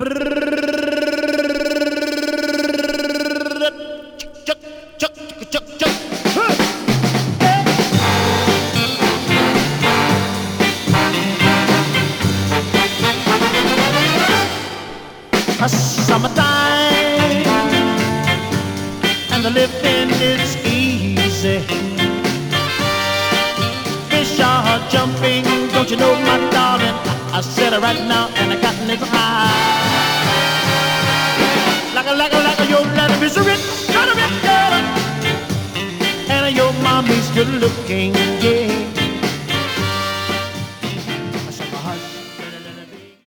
Summertime and the living is easy. Fish are jumping, don't you know, my darling? I said it right now, and the cotton is high. Like a, your daddy is rich, got a rich girl, and your mommy's good looking, yeah.